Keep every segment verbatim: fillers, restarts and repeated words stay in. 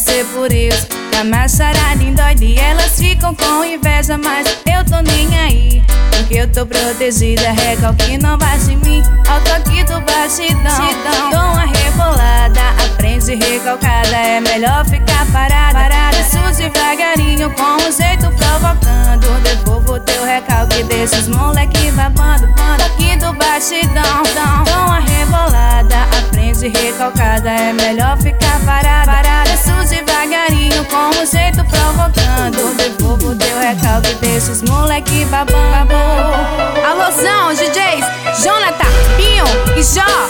ser por isso que a macharada endoide e elas ficam com inveja, mas eu tô nem aí, porque eu tô protegida. Recalque não bate em mim, ao toque do batidão. Dou uma rebolada, aprende recalcada. É melhor ficar parada, parada. Isso devagarinho, com um jeito provocando. Devolvo teu recalque, deixa os moleque babando. Toque do batidão, dou uma rebolada, aprende recalcada. É melhor ficar parada, parada. Isso devagarinho, com um jeito provocando. Devolvo teu recalque, deixa os moleque babando. Alôzão, D Js Jonathan, Pinho e Jó.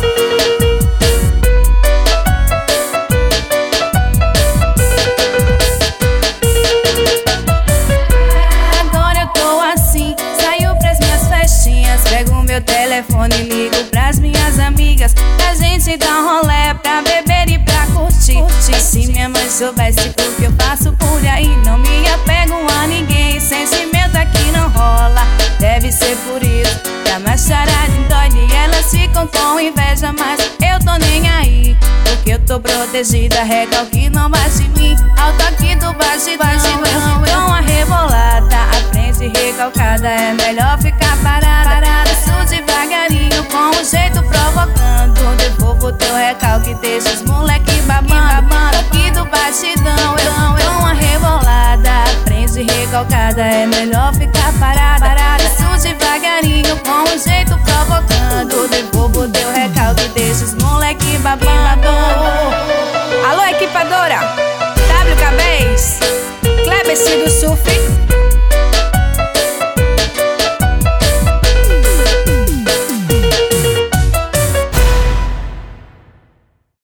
Pego meu telefone e ligo pras minhas amigas, pra gente dar um rolê, pra beber e pra curtir, curtir. Se minha mãe soubesse o que eu faço por aí, não me apego a ninguém, sentimento aqui não rola. Deve ser por isso que a macharada endoide e elas ficam com inveja, mas eu tô nem aí, porque eu tô protegida. Recalque não bate em mim, ao toque do batidão. Eu dou uma rebolada, aprende recalcada. É melhor ficar parada, parada. Isso devagarinho, com um jeito provocando. Devolvo teu recalque, deixa os moleque babando. Toque do batidão, eu dou uma rebolada, aprende recalcada. É melhor ficar parada, parada. Isso devagarinho, com um jeito provocando. Devolvo teu recalque, deixa os moleque babando. Alô, equipadora W K Bass, Kleber do Surf.